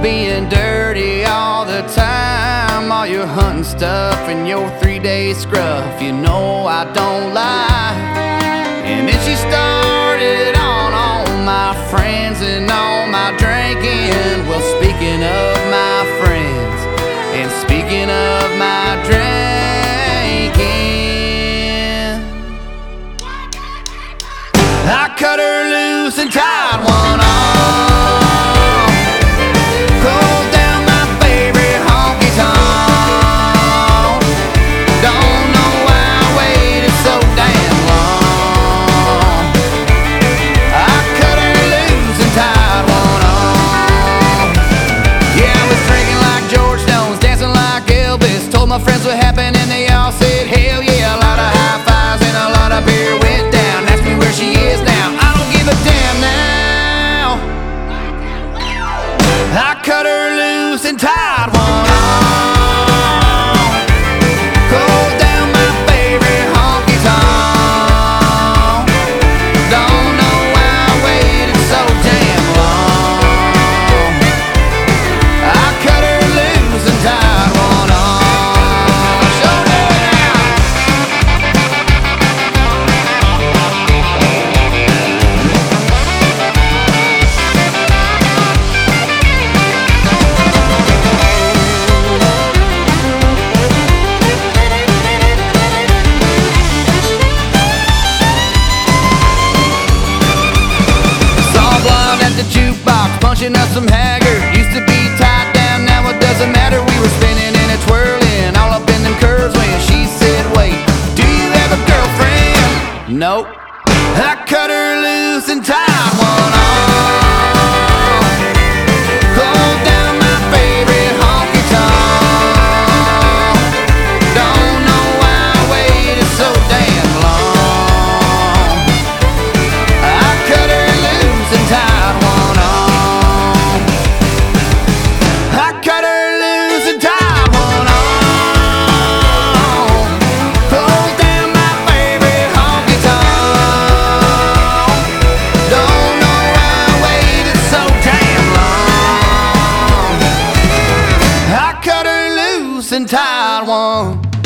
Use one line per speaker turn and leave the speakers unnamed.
being dirty all the time, all your hunting stuff and your 3-day scruff, you know I don't lie. And then she started on all my friends and all my drinking. Well, speaking of my friends and speaking of my drinking, I cut her loose and tied one on. My friends what happened and they all said hell yeah. A lot of high fives and a lot of beer went down. Ask me where she is now, I don't give a damn now. I cut her loose and tied one on. Closed down my favorite honky tonk. Don't know why I waited so damn long. I cut her loose and tied one on. Punching up some Haggard, used to be tied down, now it doesn't matter. We were spinning and a twirling, all up in them curves when she said, wait, do you have a girlfriend? Nope. I cut her loose and tied one on. Closed down my favorite honky tonk. Don't know why I waited so damn long. I cut her loose and tied one on. And tied one.